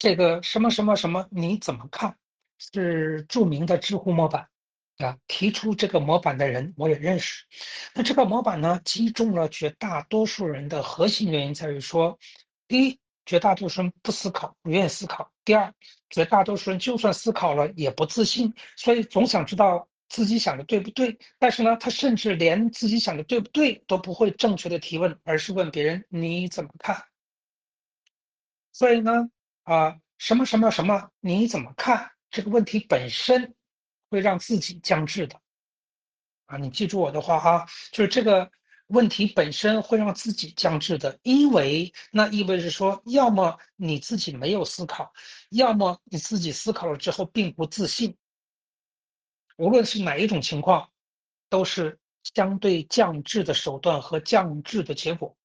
这个什么什么什么你怎么看？是著名的知乎模板啊，提出这个模板的人我也认识。那这个模板呢，击中了绝大多数人的核心原因在于说，第一，绝大多数人不思考，不愿意思考；第二，绝大多数人就算思考了也不自信，所以总想知道自己想的对不对。但是呢，他甚至连自己想的对不对都不会正确的提问，而是问别人你怎么看？所以呢，什么什么什么，你怎么看？这个问题本身会让自己僵滞的啊！你记住我的话哈，就是这个问题本身会让自己僵滞的，因为那意味着说，要么你自己没有思考，要么你自己思考了之后并不自信。无论是哪一种情况，都是相对降智的手段和降智的结果。